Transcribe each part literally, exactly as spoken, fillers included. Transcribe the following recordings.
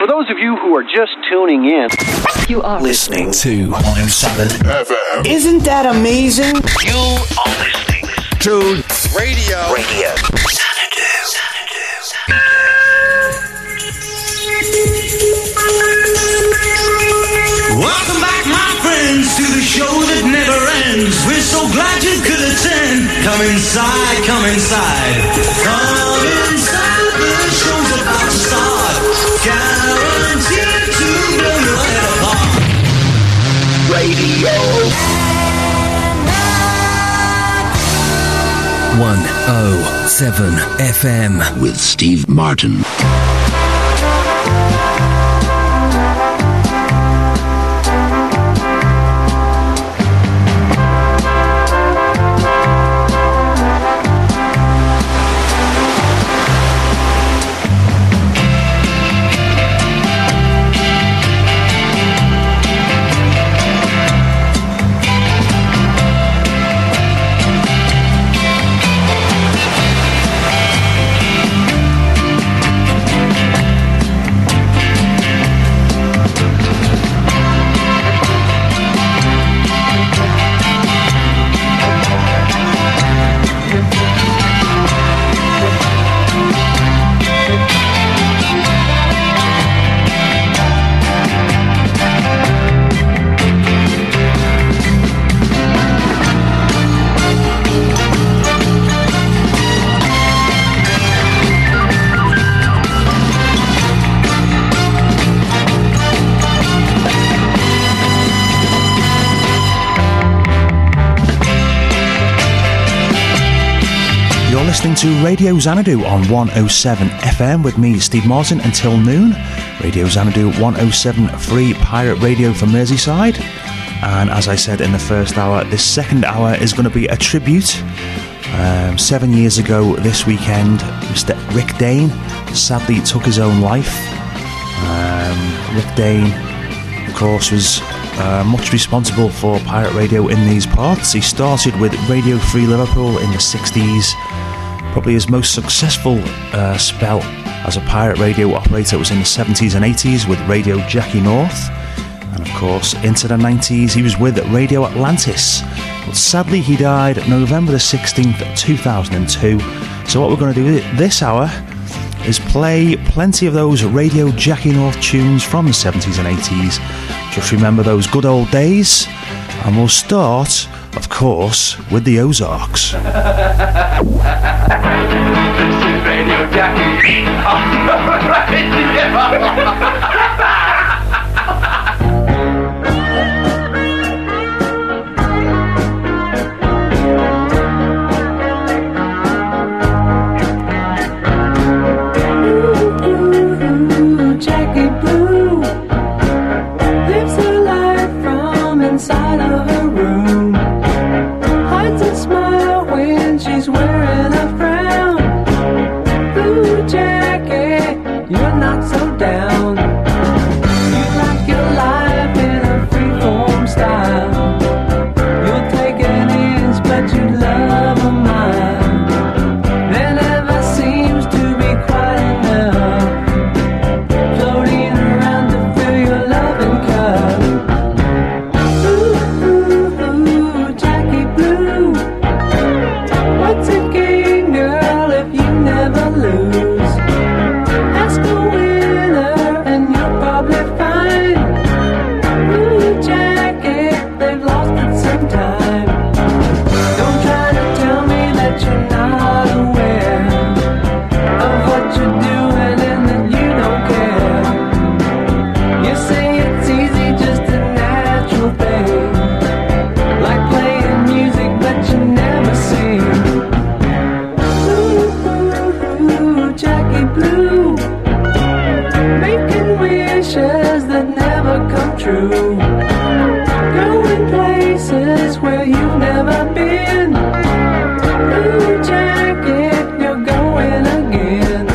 For those of you who are just tuning in, you are listening to one oh seven F M. Isn't that amazing? You are listening to Radio. Radio. Xanadu. Xanadu. Welcome back, my friends, to the show that never ends. We're so glad you could attend. Come inside, come inside. Come inside, the show's about to start. Guaranteed to blow your head apart. Radio. one oh seven F M with Steve Martin. Listening to Radio Xanadu on one oh seven F M with me, Steve Martin, until noon. Radio Xanadu one oh seven Free Pirate Radio for Merseyside. And as I said in the first hour, this second hour is going to be a tribute. Um, seven years ago this weekend, Mister Rick Dane sadly took his own life. Um, Rick Dane, of course, was uh, much responsible for pirate radio in these parts. He started with Radio Free Liverpool in the sixties. Probably his most successful uh, spell as a pirate radio operator was in the seventies and eighties with Radio Jackie North. And of course, into the nineties, he was with Radio Atlantis. But sadly, he died November the sixteenth, two thousand two. So what we're going to do this hour is play plenty of those Radio Jackie North tunes from the seventies and eighties. Just remember those good old days. And we'll start, of course, with the Ozarks. This is Radio Jackie. Ooh, Jackie Blue lives her life from inside of her room. Hides a smile when she's wearing a frown. Ooh, Jackie, you're not so down. You like your life in a freeform style. You'll take an inch, but you love a mile. There never seems to be quite enough floating around to fill your loving cup. Ooh, ooh, ooh, Jackie Blue. What's a game, girl, if you never lose? Ask a winner and you'll probably find. Ooh, Jackie, they've lost it sometime. Don't try to tell me that you're not aware of what you're doing and that you don't care. You say it's easy, just a natural thing, like playing music but you never sing. Ooh, ooh, ooh, Jackie Blue, making wishes that never come true, going places where you've never been. Ooh, Jackie, you're going again.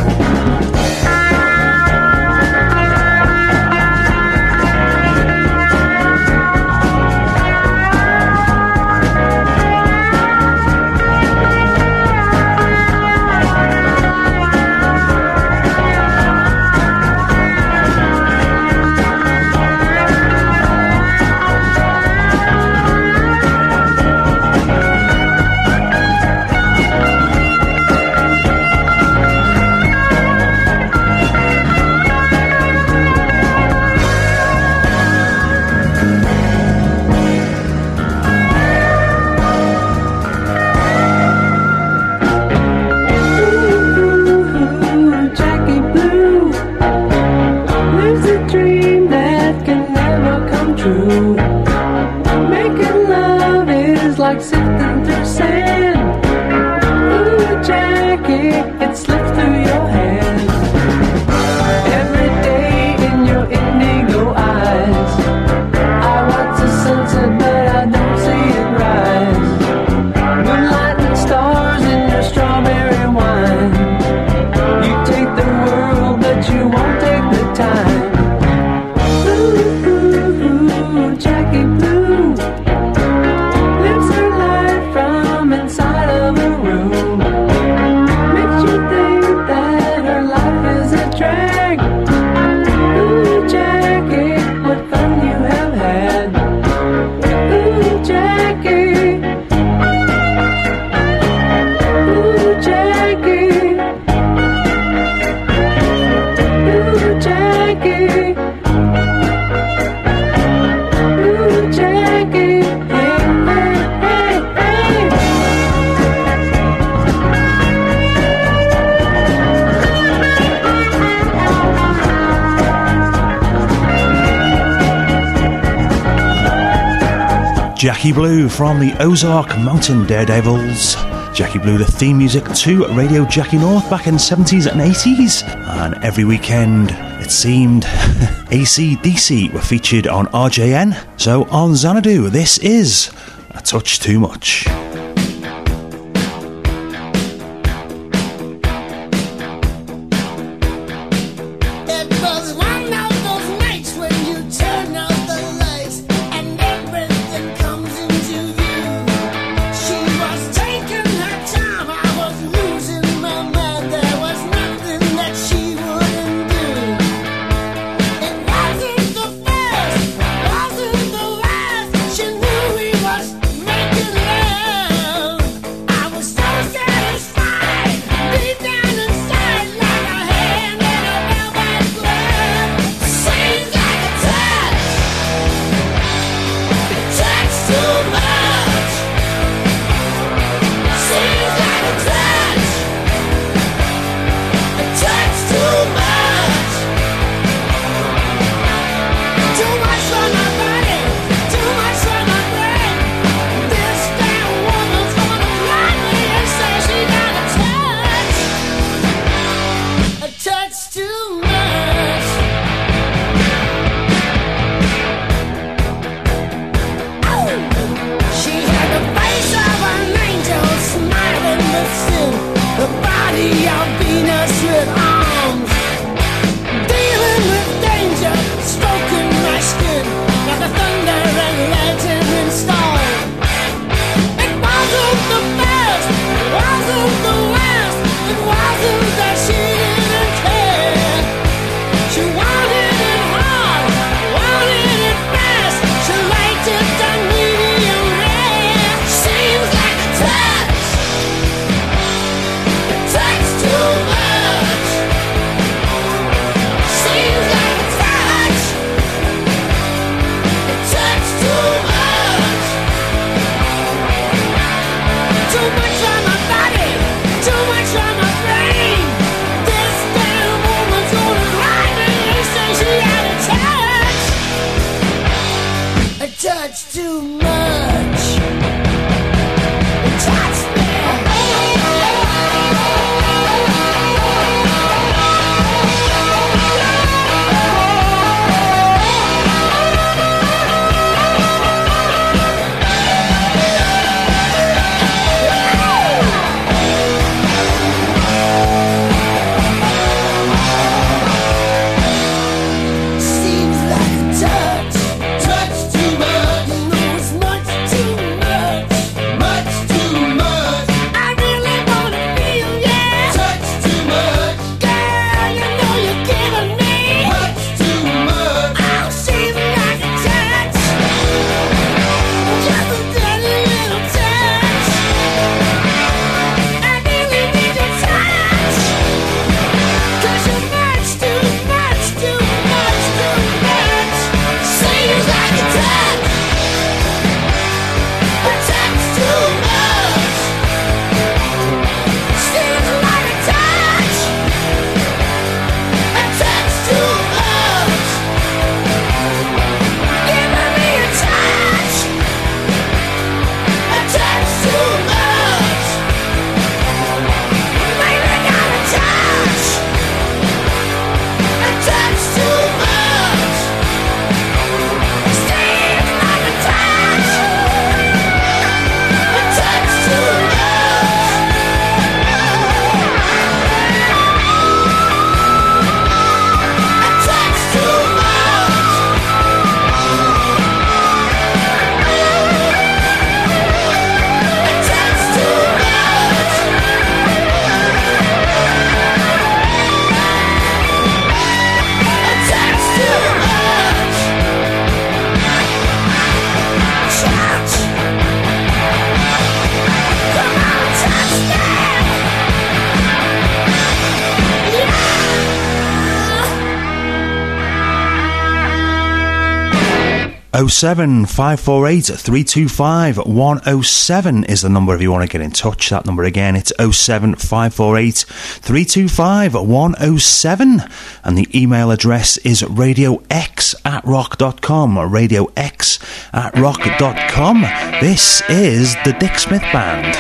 dream that can never come true. Making love is like sifting through sand. Ooh, Jackie, it slips through your hands. Every day in your indigo eyes, I watch the sunset but I don't see it rise. Moonlight and stars in your strawberry wine. You take the world but you won't take the time. Ooh, ooh, ooh, Jackie Blue lives her life from inside of a room. Makes you think that her life is a drag. Ooh, Jackie, what fun you have had. Ooh, Jackie. Ooh, Jackie. Ooh, Jackie. Ooh, Jackie. Hey, hey, hey, hey. Jackie Blue from the Ozark Mountain Daredevils. Jackie Blue, the theme music to Radio Jackie North back in the seventies and eighties. And every weekend, it seemed, A C D C were featured on R J N. So on Xanadu, this is A Touch Too Much. It was one of those nights when you turn out the lights and everything comes into view. She was taking her time, I was losing my mind. There was nothing that she wouldn't do. It wasn't the first, wasn't the last. She knew he was making love. I was so satisfied, deep down inside, like a hand in a velvet glove. oh seven five four eight three two five one oh seven is the number if you want to get in touch. That number again, it's oh seven five four eight three two five one oh seven, and the email address is radiox at rock dot com, radiox at rock dot com. This is the Dick Smith Band.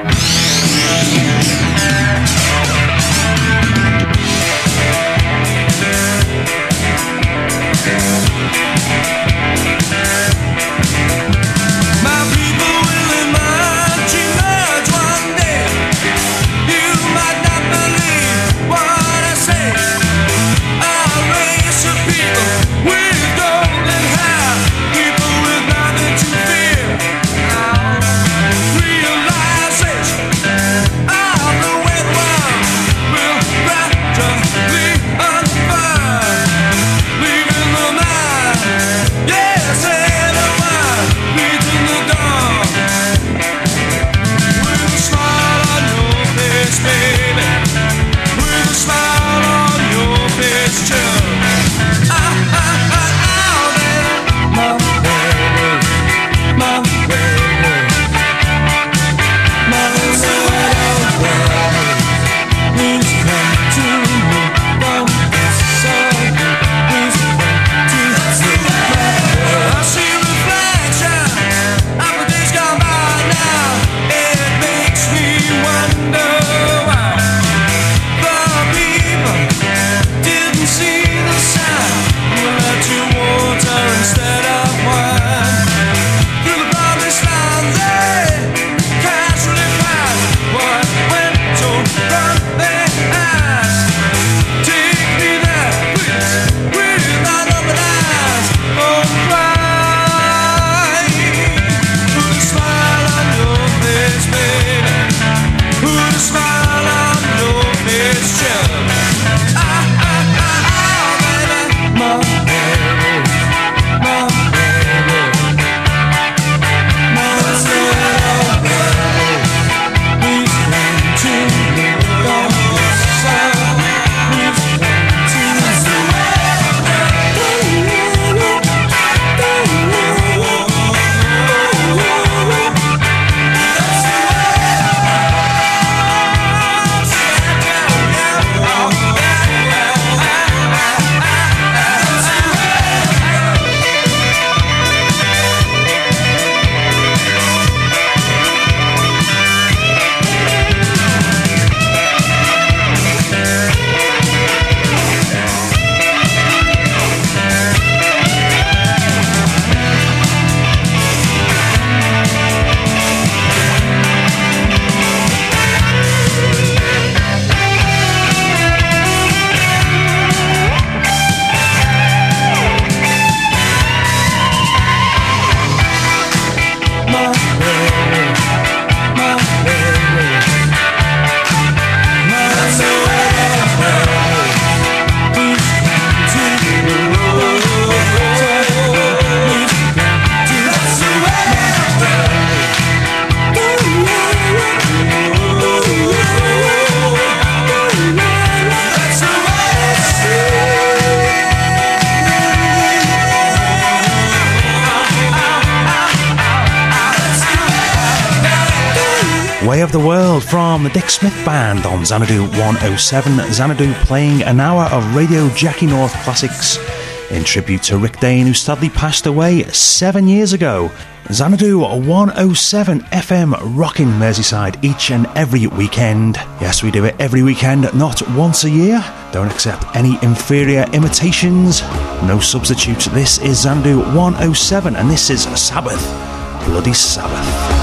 Way of the World from the Dick Smith Band on Xanadu one oh seven. Xanadu playing an hour of Radio Jackie North classics in tribute to Rick Dane, who sadly passed away seven years ago. Xanadu one oh seven F M rocking Merseyside each and every weekend. Yes, we do it every weekend, not once a year. Don't accept any inferior imitations, no substitutes. This is Xanadu one oh seven, and this is Sabbath, Bloody Sabbath.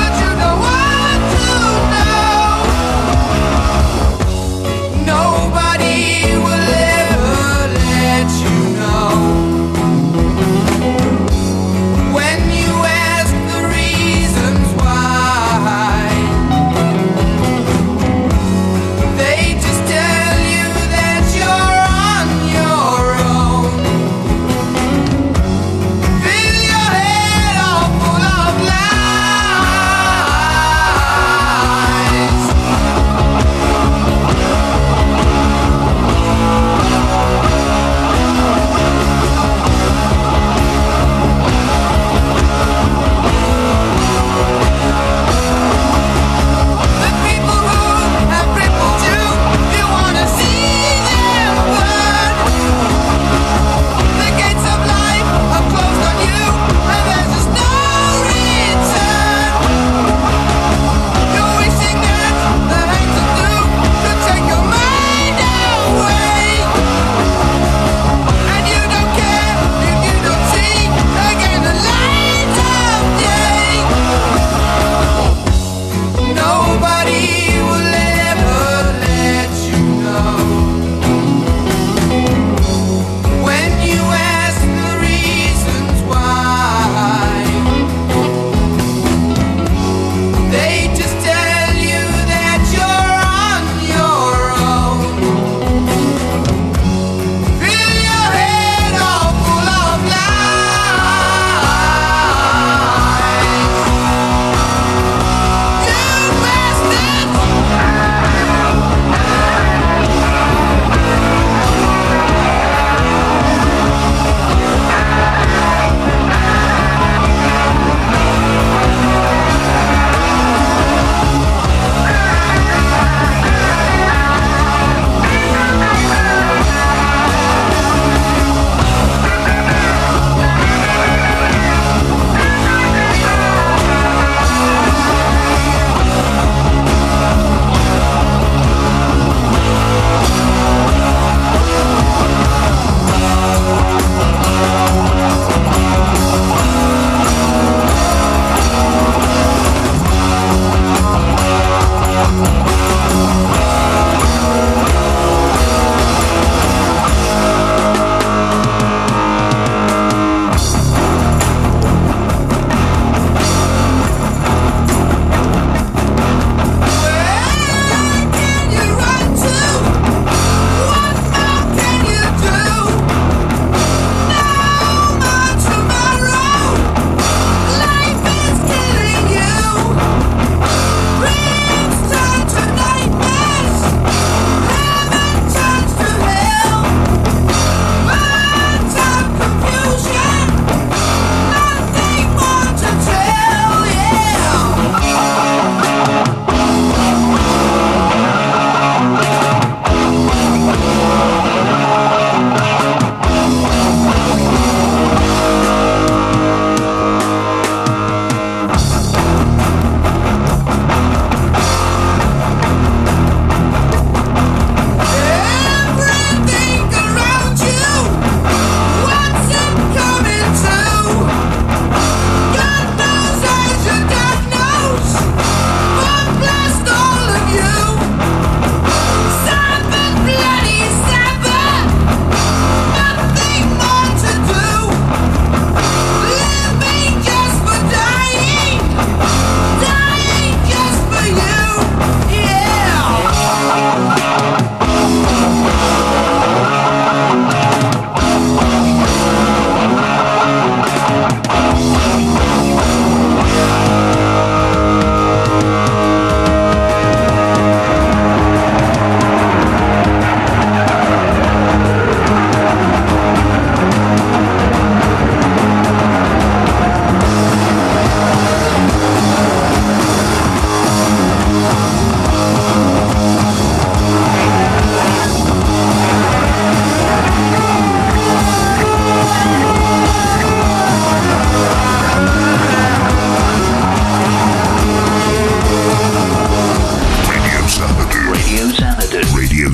Nobody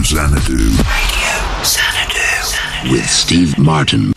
Xanadu. Radio Xanadu. With Steve Martin.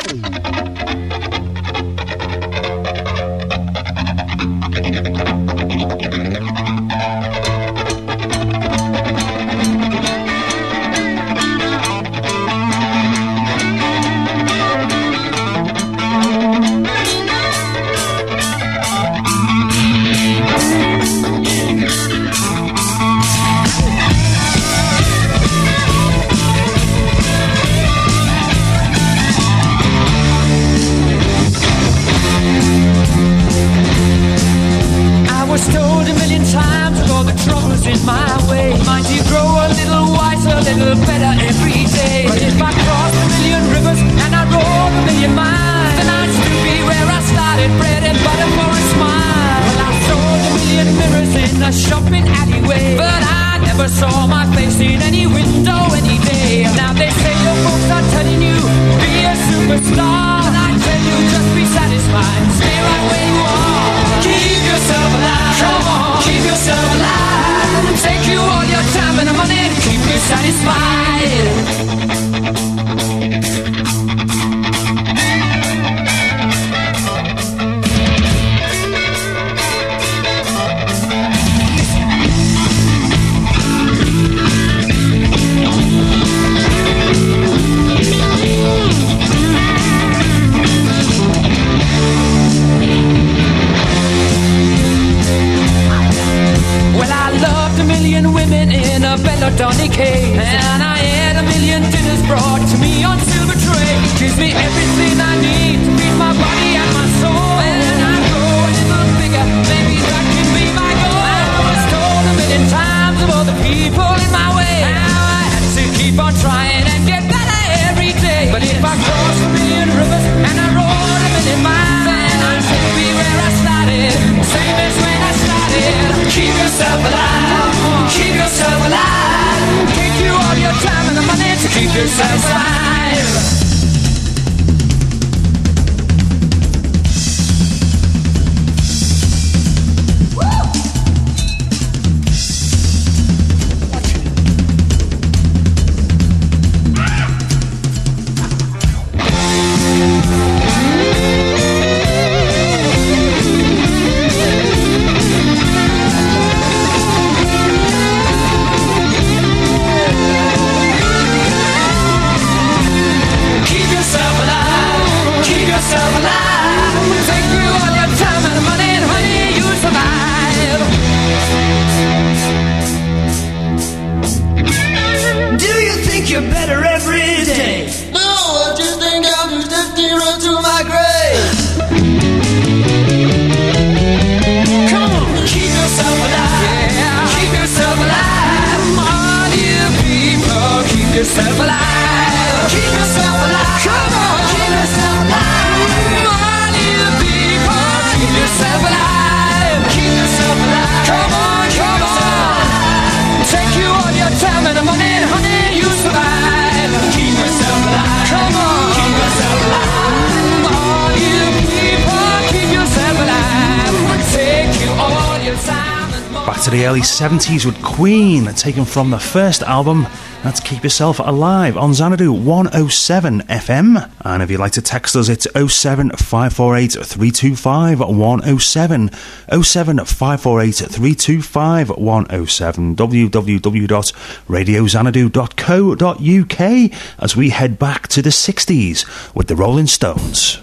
seventies with Queen, taken from the first album. That's Keep Yourself Alive on Xanadu one oh seven F M. And if you'd like to text us, it's oh seven five four eight three two five one oh seven, oh seven five four eight three two five one oh seven, w w w dot radio xanadu dot co dot u k, as we head back to the sixties with the Rolling Stones.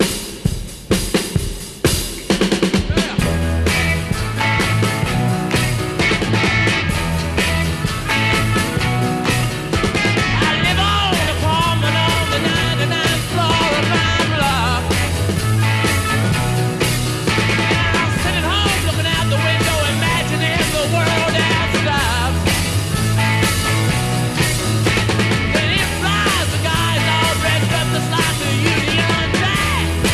Guys all dressed up just like the Union Jack.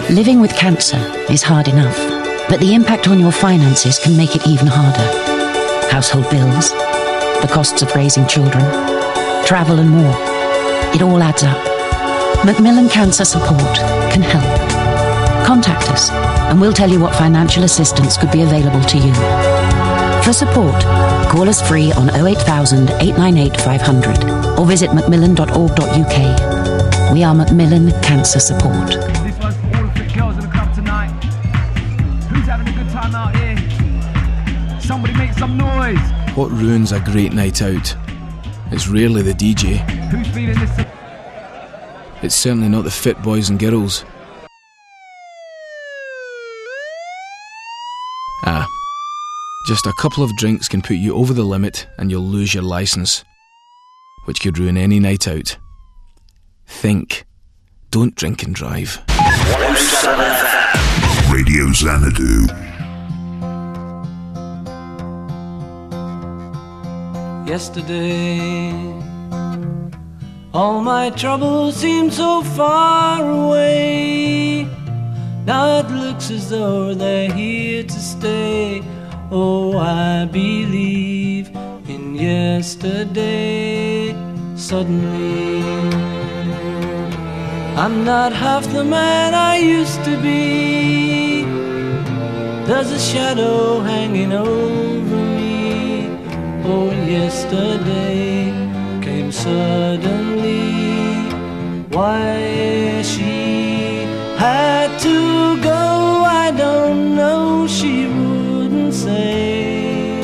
Living with cancer is hard enough, but the impact on your finances can make it even harder. Household bills, the costs of raising children, travel and more. It all adds up. Macmillan Cancer Support can help. Contact us and we'll tell you what financial assistance could be available to you. For support, call us free on oh eight thousand, eight nine eight, five hundred or visit macmillan dot org dot u k. We are Macmillan Cancer Support. This one's for all the fit girls in the club tonight. Who's having a good time out here? Somebody make some noise. What ruins a great night out? It's rarely the D J. Who's feeling this? It's certainly not the fit boys and girls. Ah, just a couple of drinks can put you over the limit and you'll lose your licence, which could ruin any night out. Think. Don't drink and drive. Radio Xanadu. Yesterday, all my troubles seemed so far away. Now it looks as though they're here to stay. Oh, I believe in yesterday. Suddenly, I'm not half the man I used to be. There's a shadow hanging over me. Oh, yesterday came suddenly. Why she had to go, I don't know, she wouldn't say.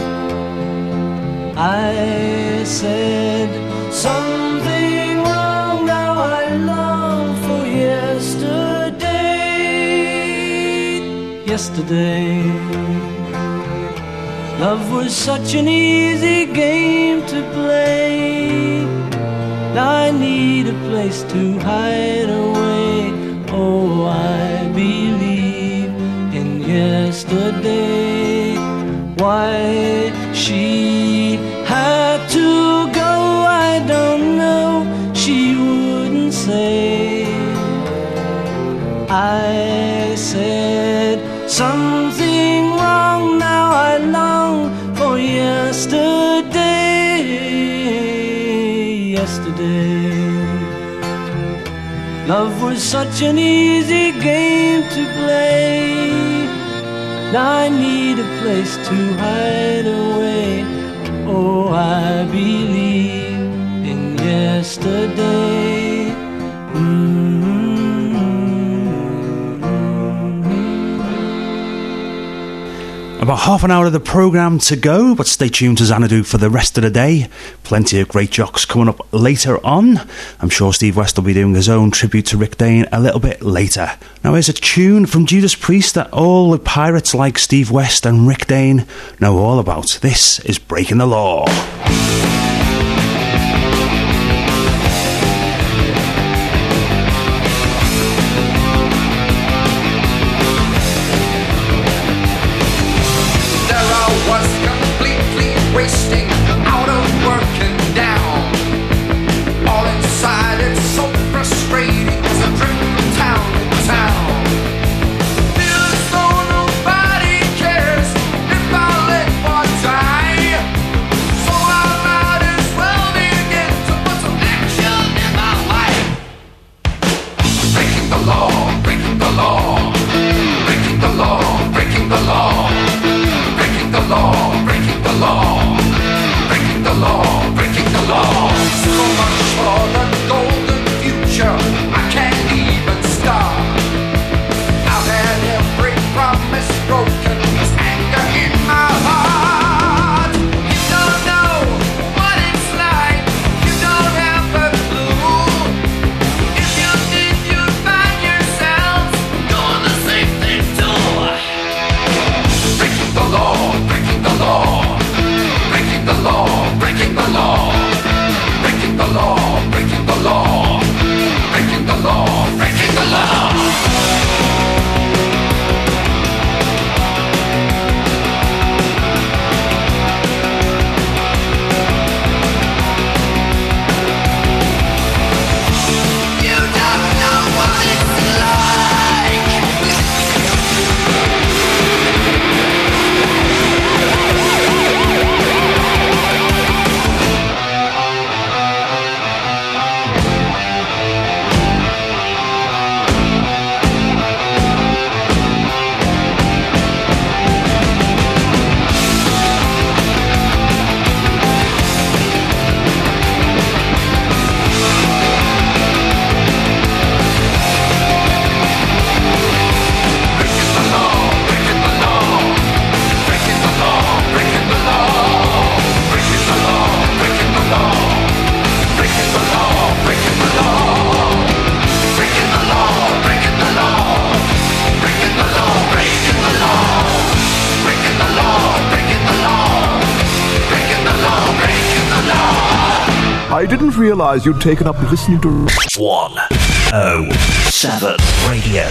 I said something wrong, now I long for yesterday. Yesterday, love was such an easy game to play. Now I need a place to hide away. Oh, I believe in yesterday. Why she had to go, I don't know, she wouldn't say. I said something wrong, now I long for yesterday. Yesterday, love was such an easy game to play. Now I need a place to hide away. Oh, I believe in yesterday. Mm-hmm. About half an hour of the programme to go, but stay tuned to Xanadu for the rest of the day. Plenty of great jocks coming up later on. I'm sure Steve West will be doing his own tribute to Rick Dane a little bit later. Now here's a tune from Judas Priest that all the pirates like Steve West and Rick Dane know all about. This is Breaking the Law. Wasting, out of work and down. All inside, it's so frustrating as I drift from town to town. Feels as though nobody cares if I let one die. So I might as well begin to put some action in my life. Breaking the law, breaking the law, breaking the law, breaking the law, breaking the law, breaking the law. Breaking the law, breaking the law. So much for the golden future, I can't even start. I've had every promise broken, there's anger in my heart. You don't know what it's like, you don't have a clue. If you did, you'd find yourself doing the same thing too. I didn't realize you'd taken up listening to one oh seven Radio.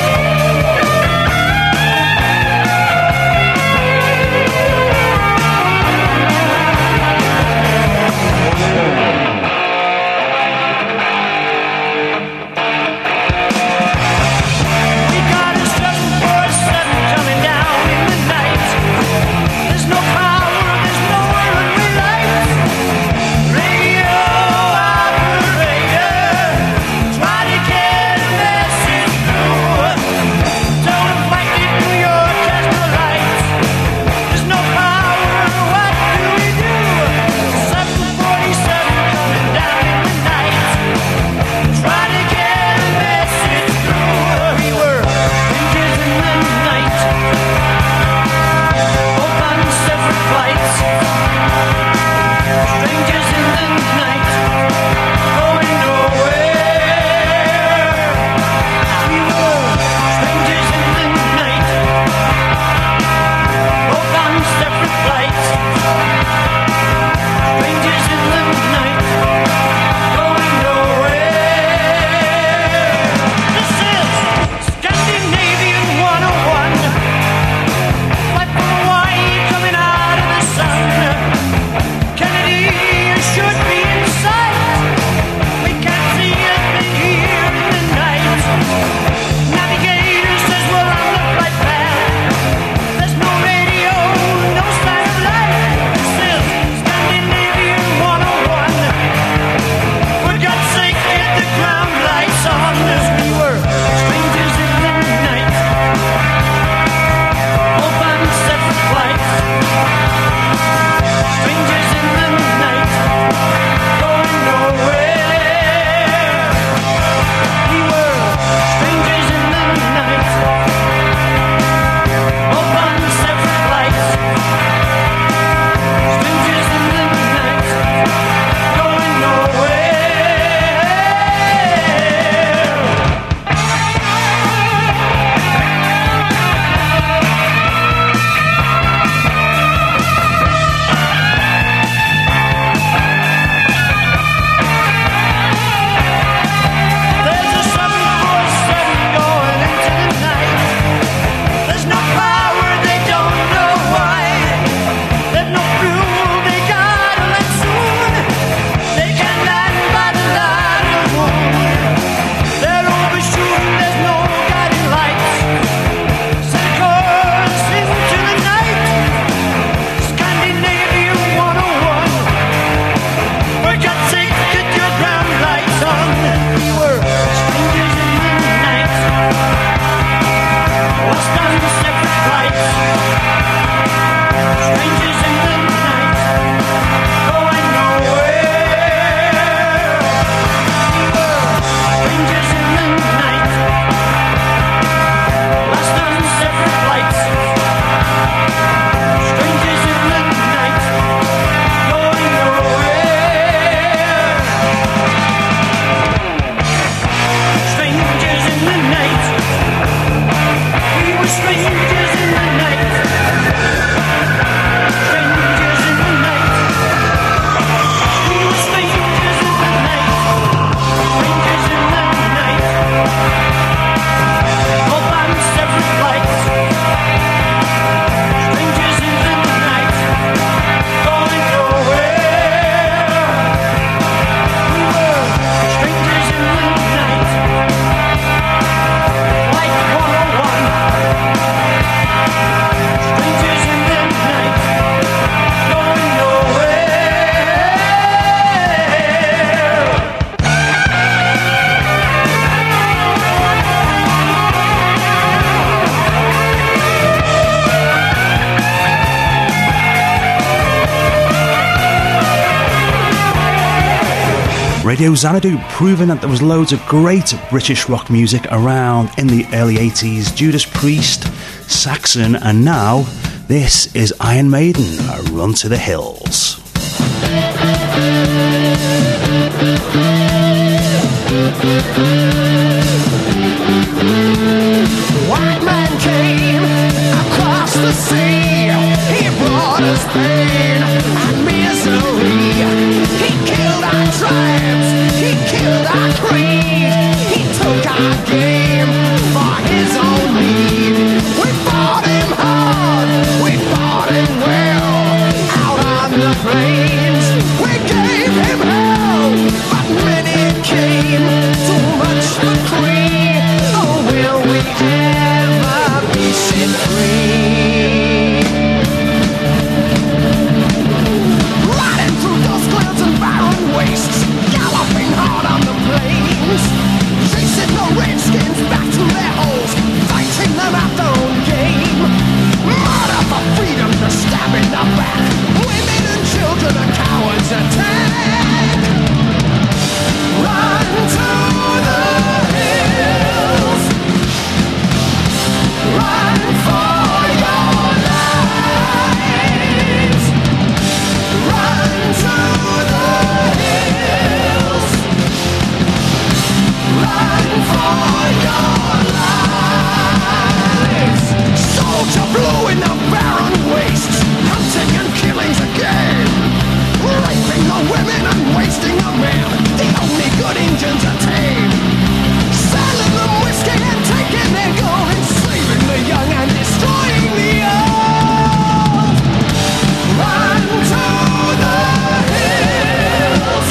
Xanadu. Radio Xanadu, proving that there was loads of great British rock music around in the early eighties. Judas Priest, Saxon, and now this is Iron Maiden, Run to the Hills. White man came across the sea. He brought us pain and misery. He killed our tribes, he killed our creed. He took our game for his own need. We fought him hard, we fought him well. Out on the plains, we gave him hell. But many came, too much for free. Oh, will we ever be set free? Riding through those clouds and barren wastes, galloping hard on the plains, chasing the redskins back to their holes, fighting them at their own game. Murder for freedom, they're stabbing the back. Women and children are cowards attack. Run to the hills. Run for your lives. Run to the hills. Run for your lives. Soldier blue in the barren wastes, hunting and killing's a game. Raping the women and wasting the men, the only good Indians are tame. Selling them whiskey and taking their gold, enslaving the young and destroying the old. Run to the hills.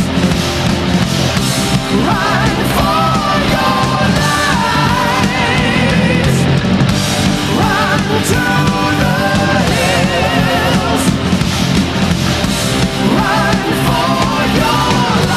Run for your lives. Run to the hills. Run for your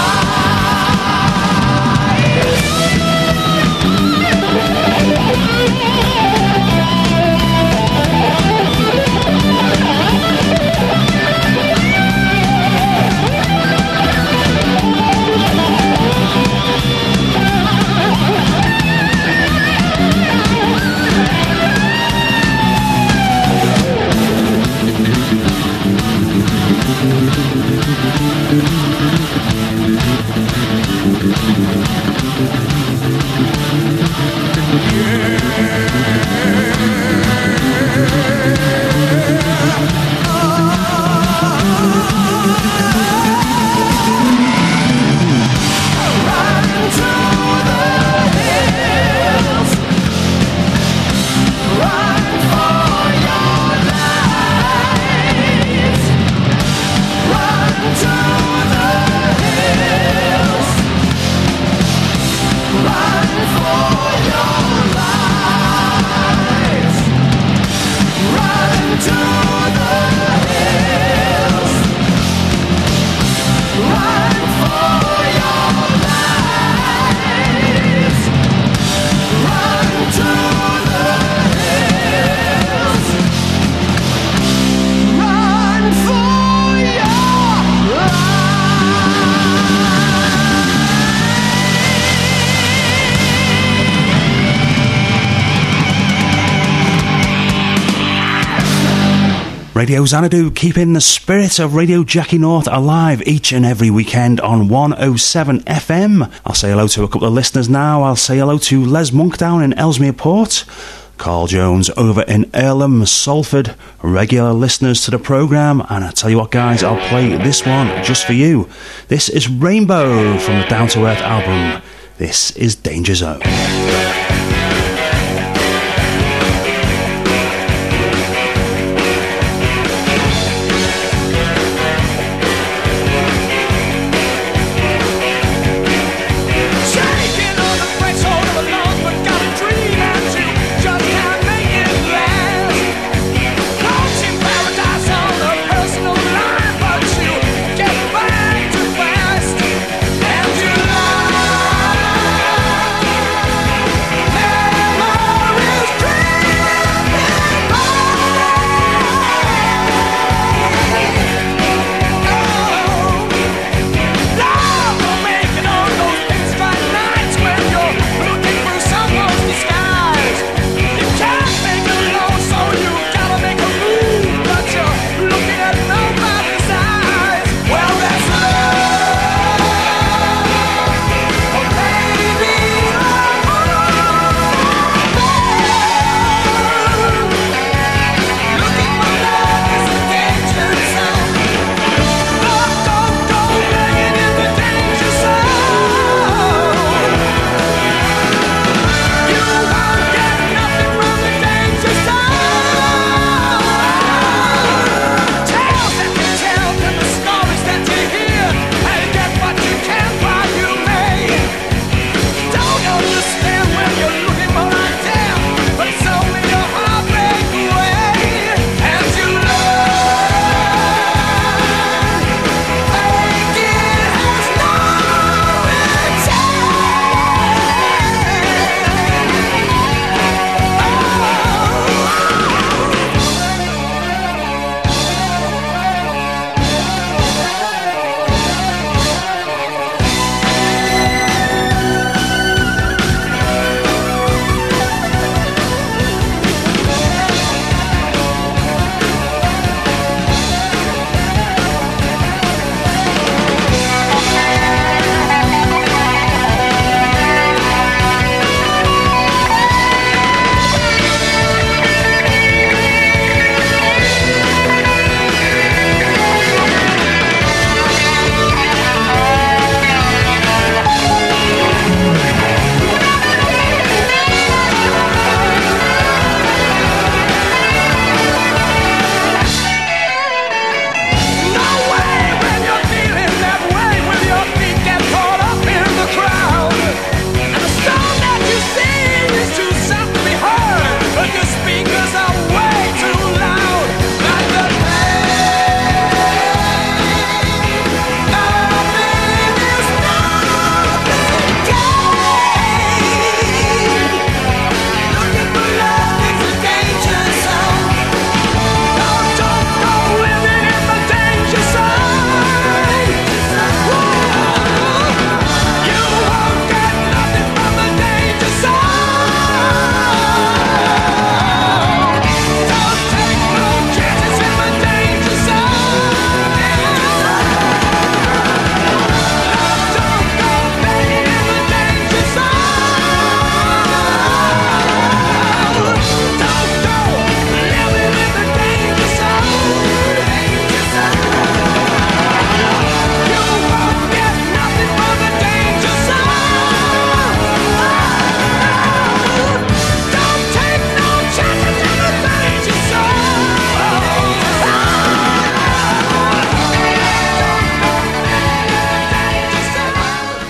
Radio Xanadu, keeping the spirit of Radio Jackie North alive each and every weekend on one oh seven F M. I'll say hello to a couple of listeners now. I'll say hello to Les Monk down in Ellesmere Port, Carl Jones over in Earlham, Salford, regular listeners to the programme. And I tell you what, guys, I'll play this one just for you. This is Rainbow from the Down to Earth album. This is Danger Zone. Get back to fast, and you lie.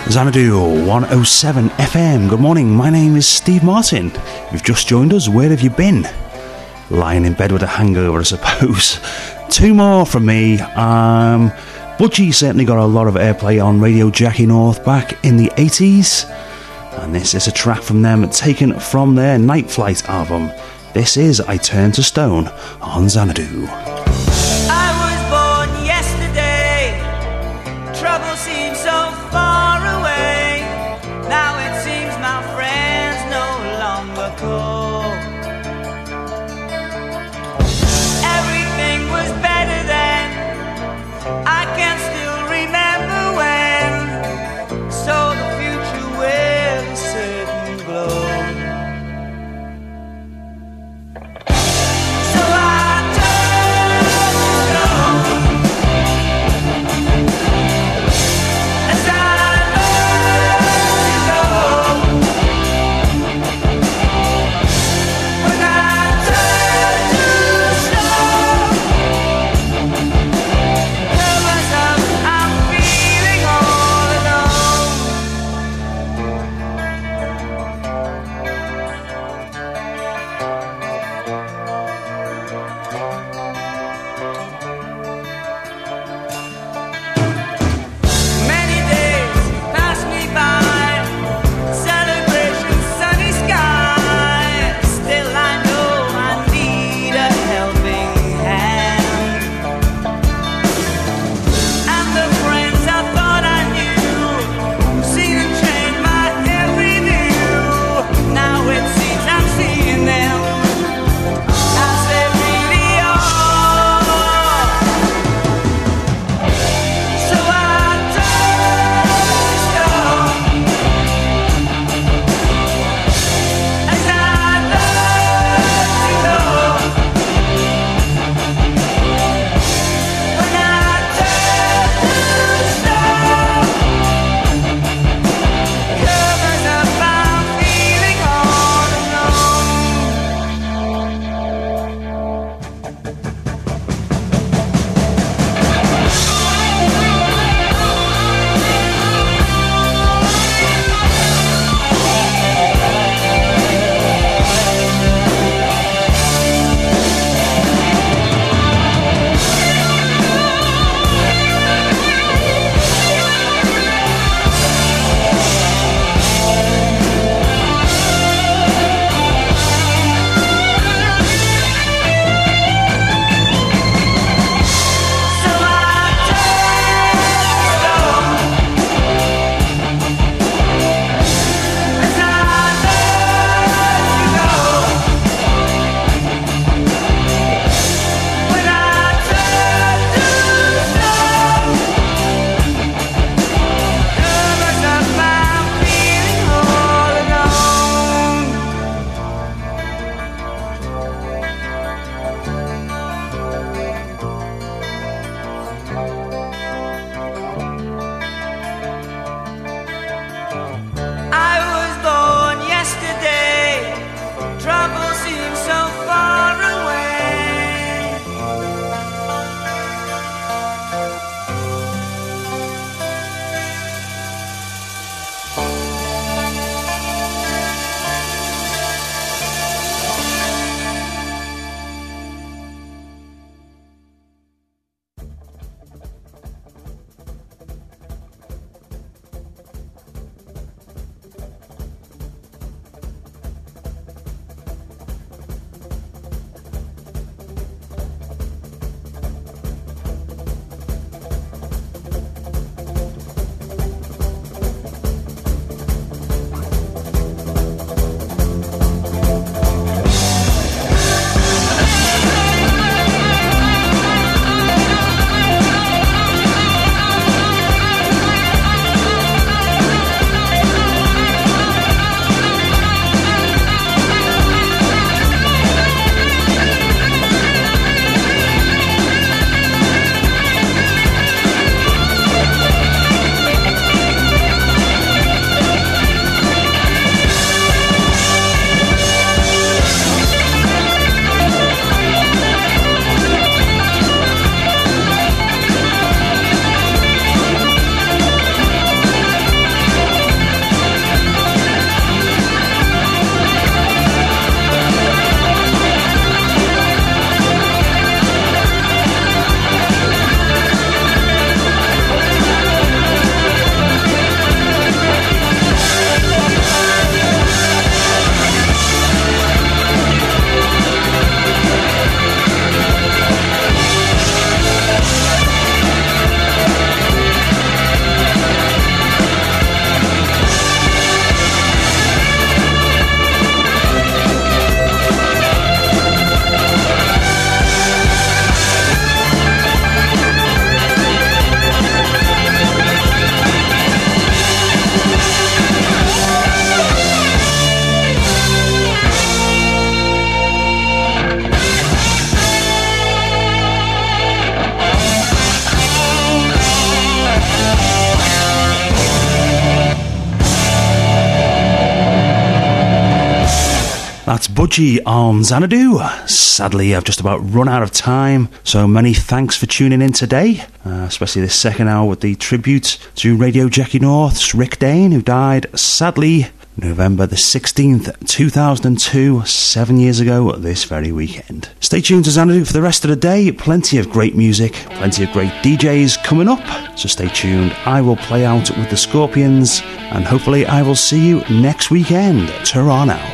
Xanadu one oh seven F M. Good morning, my name is Steve Martin. If you've just joined us, where have you been? Lying in bed with a hangover, I suppose. Two more from me. Um, Budgie certainly got a lot of airplay on Radio Jackie North back in the eighties. And this is a track from them taken from their Night Flight album. This is I Turn to Stone on Xanadu. I was born yesterday. Trouble seems so far away. Now it seems my friends no longer call. Everything was better then. I can still remember when. So the future will a certain glow. So I turn That's Budgie on Xanadu. Sadly, I've just about run out of time, so many thanks for tuning in today, uh, especially this second hour with the tribute to Radio Jackie North's Rick Dane, who died, sadly, November the sixteenth, two thousand two, seven years ago this very weekend. Stay tuned to Xanadu for the rest of the day. Plenty of great music, plenty of great D Js coming up, so stay tuned. I will play out with the Scorpions, and hopefully I will see you next weekend. Ta-ra now.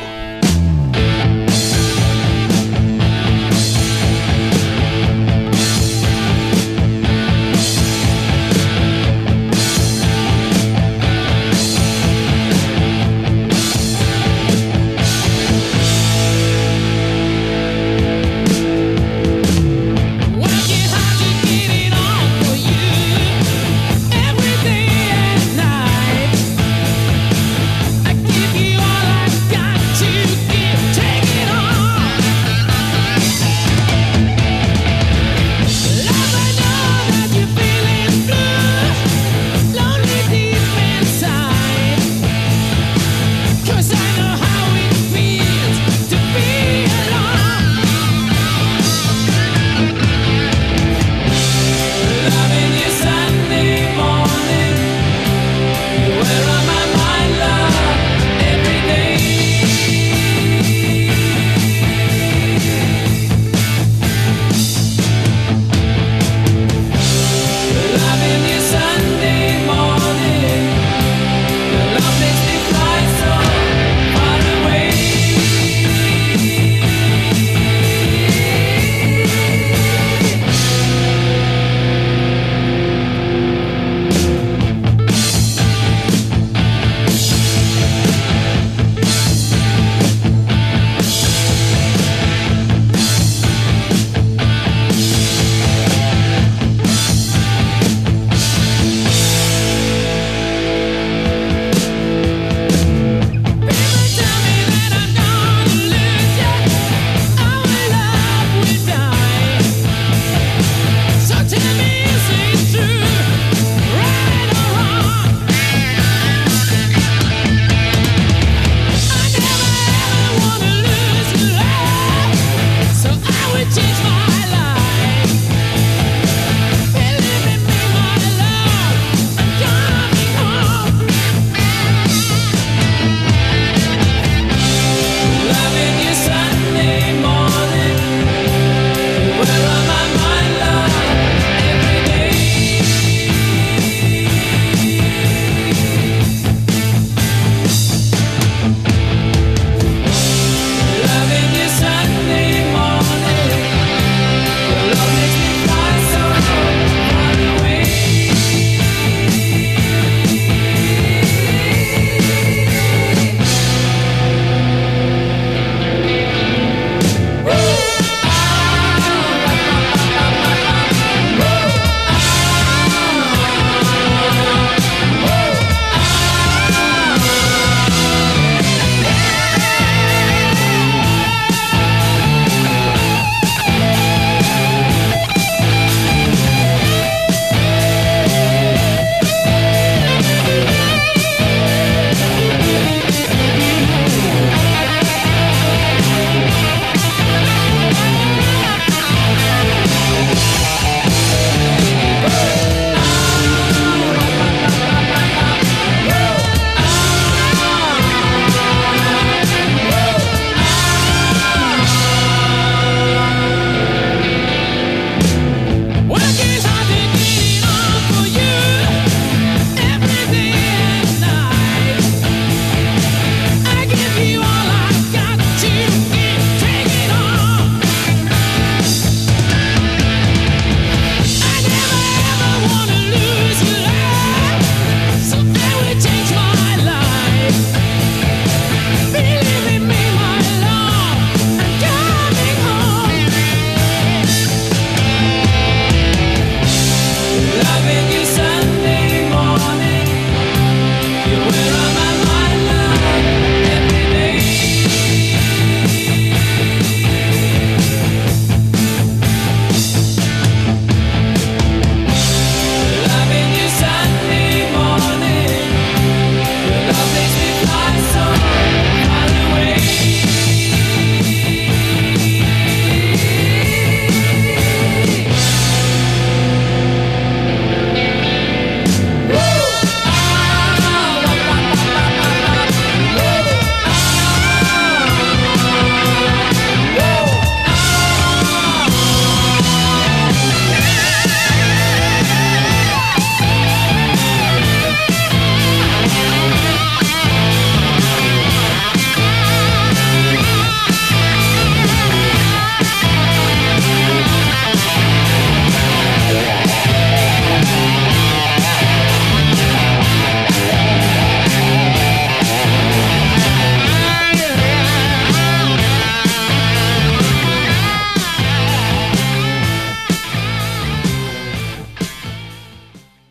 Loving you so